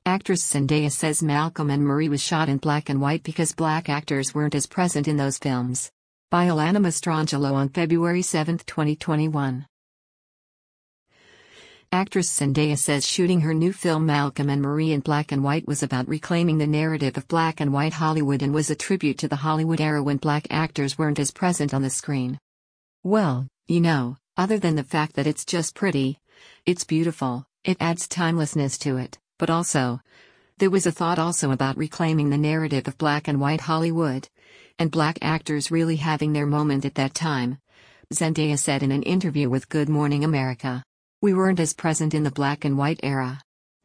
Actress Zendaya says Malcolm and Marie was shot in black and white because black actors weren't as present in those films. By Alana Mastrangelo on February 7, 2021. Actress Zendaya says shooting her new film Malcolm and Marie in black and white was about reclaiming the narrative of black and white Hollywood and was a tribute to the Hollywood era when black actors weren't as present on the screen. Well, other than the fact that it's just pretty, it's beautiful, it adds timelessness to it, but also, there was a thought also about reclaiming the narrative of black and white Hollywood, and black actors really having their moment at that time, Zendaya said in an interview with Good Morning America. We weren't as present in the black and white era.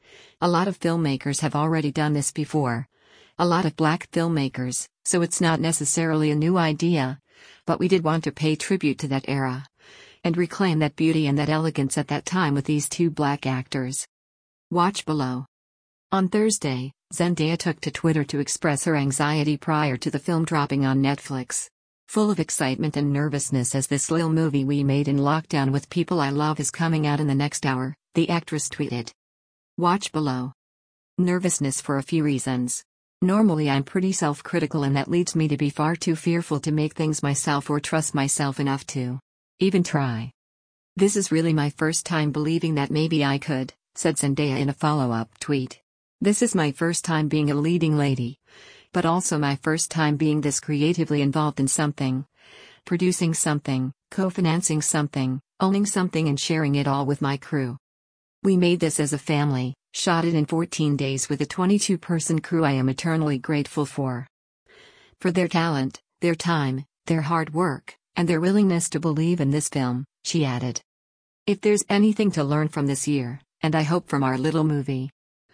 A lot of filmmakers have already done this before. A lot of black filmmakers, so it's not necessarily a new idea, but we did want to pay tribute to that era and reclaim that beauty and that elegance at that time with these two black actors. Watch below. On Thursday, Zendaya took to Twitter to express her anxiety prior to the film dropping on Netflix. Full of excitement and nervousness as this little movie we made in lockdown with people I love is coming out in the next hour, the actress tweeted. Watch below. Nervousness for a few reasons. Normally I'm pretty self-critical and that leads me to be far too fearful to make things myself or trust myself enough to even try. This is really my first time believing that maybe I could, said Zendaya in a follow-up tweet. This is my first time being a leading lady. But also my first time being this creatively involved in something. Producing something, co-financing something, owning something and sharing it all with my crew. We made this as a family, shot it in 14 days with a 22-person crew I am eternally grateful for. For their talent, their time, their hard work, and their willingness to believe in this film, she added. If there's anything to learn from this year, and I hope from our little movie.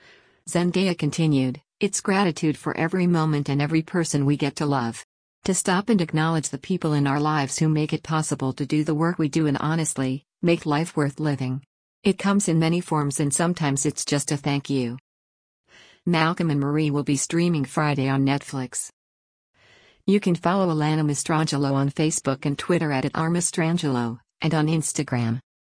Zendaya continued. It's gratitude for every moment and every person we get to love. To stop and acknowledge the people in our lives who make it possible to do the work we do and honestly, make life worth living. It comes in many forms and sometimes it's just a thank you. Malcolm and Marie will be streaming Friday on Netflix. You can follow Alana Mastrangelo on Facebook and Twitter @Mastrangelo, and on Instagram.